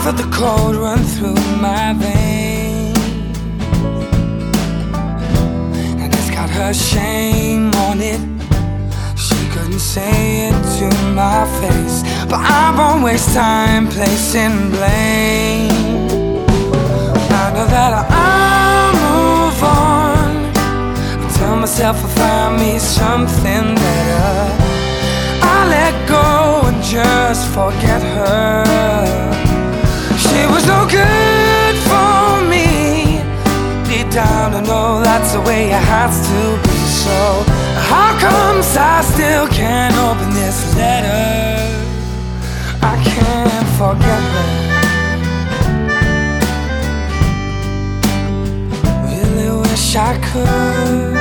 felt the cold run through my veins, and it's got her shame on it. She couldn't say it to my face, but I won't waste time placing blame. I know that I'll move on, tell myself I'll find me something better. I'll let go and just forget her. She was no good for me. Deep down I know that's the way it has to be. So how comes I still can't open this letter? I can't forget her. Really wish I could.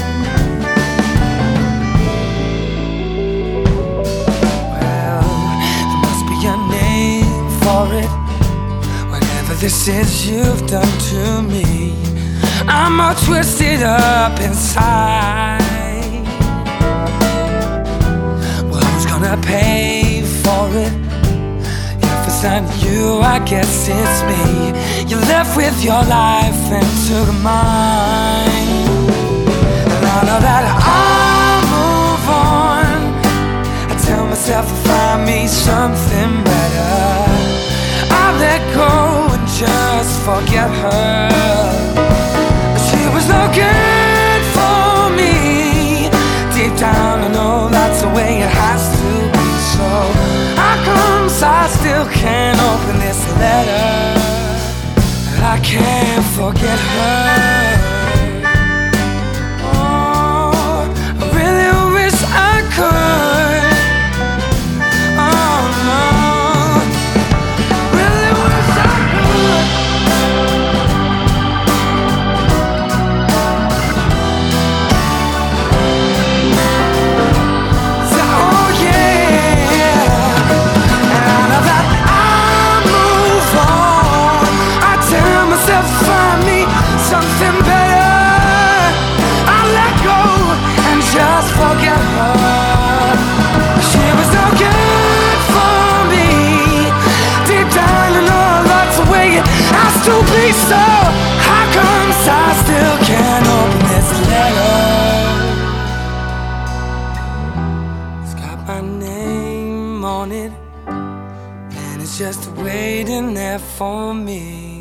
Whatever this is you've done to me, I'm all twisted up inside. Well, who's gonna pay for it? If it's not you, I guess it's me. You're left with your life and took mine. And I know that I'll move on. I tell myself I'll find me something better. I let go and just forget her. She was no good for me. Deep down I know that's the way it has to be. So how comes I still can't open this letter? I can't forget her. Oh, I really wish I could. Oh no, something better. I let go and just forget her. She was no good for me. Deep down I know that's the way it has to be. So how comes I still can't open this letter? It's got my name on it, and it's just waiting there for me.